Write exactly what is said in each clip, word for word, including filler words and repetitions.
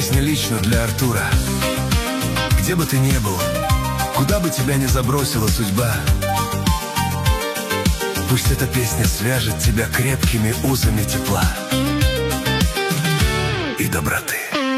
Песня лично для Артура. Где бы ты ни был, куда бы тебя ни забросила судьба, пусть эта песня свяжет тебя крепкими узами тепла и доброты.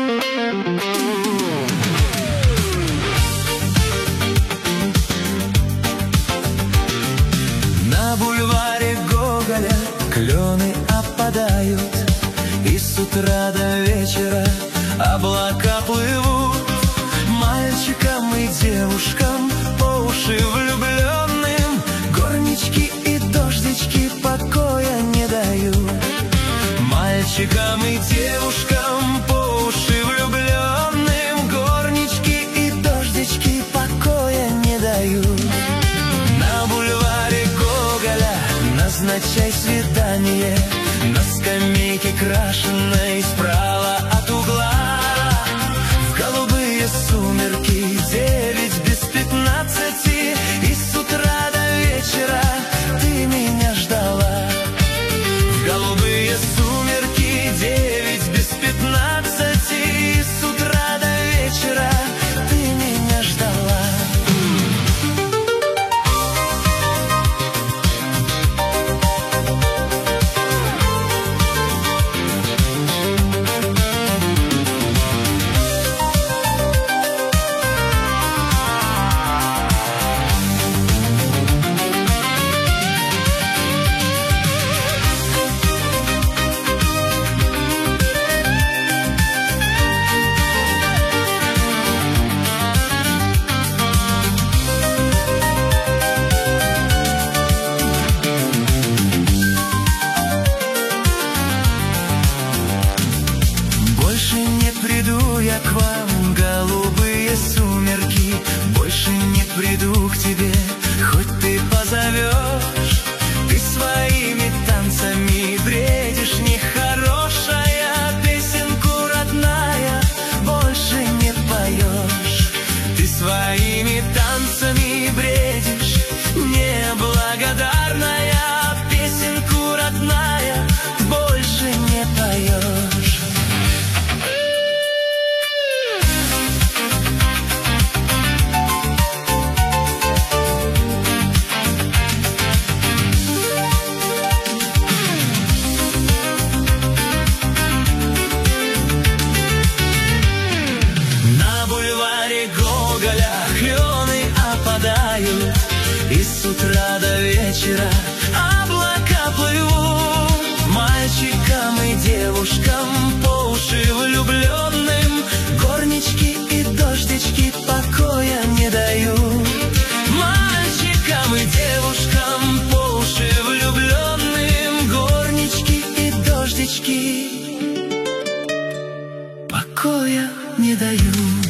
На бульваре Гоголя клены опадают, и с утра до вечера облака плывут. Мальчикам и девушкам, по уши влюбленным, горнички и дождички покоя не дают. Мальчикам и девушкам, по уши влюбленным, горнички и дождички покоя не дают. На бульваре Гоголя назначай свидание, на скамейке крашеной справа от угла. В голубые сумерки девять без пятнадцати, и с утра до вечера ты меня ждала. В голубые сумерки девять без пятнадцати, и с утра до вечера ты меня ждала. Я к вам, голубые сумерки, больше не приду к тебе, хоть ты позовешь. Ты своими танцами бредишь, нехорошая, песенку родная больше не поешь. Ты своими танцами бредишь, неблагодарная, песенку родная больше не поешь. Клены опадают, и с утра до вечера облака плывут. Мальчикам и девушкам, по уши влюбленным, горнички и дождички покоя не дают. Мальчикам и девушкам, по уши влюбленным, горнички и дождички покоя не дают.